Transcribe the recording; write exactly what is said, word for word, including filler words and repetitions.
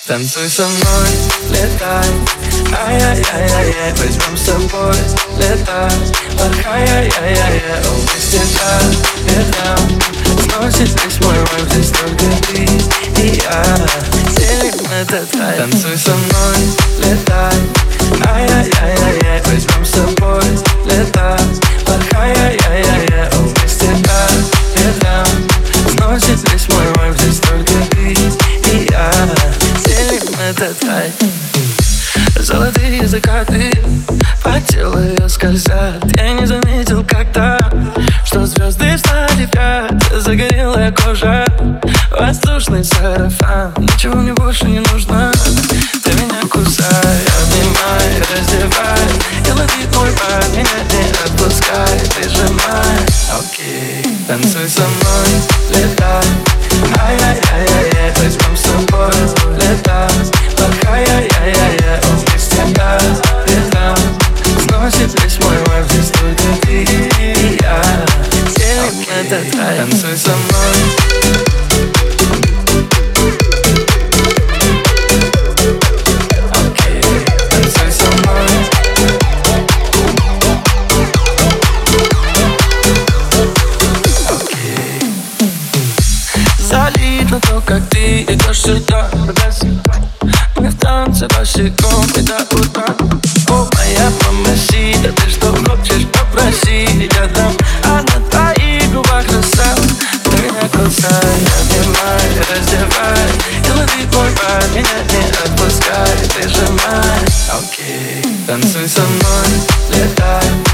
Танцуй со мной, летай, ай-яй-яй-яй-яй, возьмем с собой, летай, ай-яй-яй-яй-яй, вместе по ветрам сносит весь мой вайб, здесь только ты и я, делим этот рай. Танцуй со мной, летай, ай-яй-яй-яй-яй, возьмем с собой, летай, ай-яй-яй-яй-яй, вместе по ветрам сносит весь мой вайб, здесь только ты и я, делим этот рай. Золотые закаты по телу ее скользят. Я не заметил когда, что звезды встали в ряд. Загорелая кожа, воздушный сарафан. Ничего мне больше не нужно, ты меня кусай, обнимай, раздевай и лови мой пар, меня не отпускай, прижимай. Окей, танцуй со мной, летай, ай-яй-яй-яй-яй, возьмем с собой, летай, ай-яй-яй-яй-яй, вместе по ветрам сносит весь мой вайб, здесь только ты и я, делим этот рай. Танцуй со мной. Залит на то, как ты идешь сюда. Мы в танце босиком и до утра. О, моя мамасита, ты что хочешь, попроси, я дам. А на твоих губах роса, ты меня кусай, обнимай, раздевай и лови мой пар, меня не отпускай, прижимай. Окей, танцуй со мной, летай,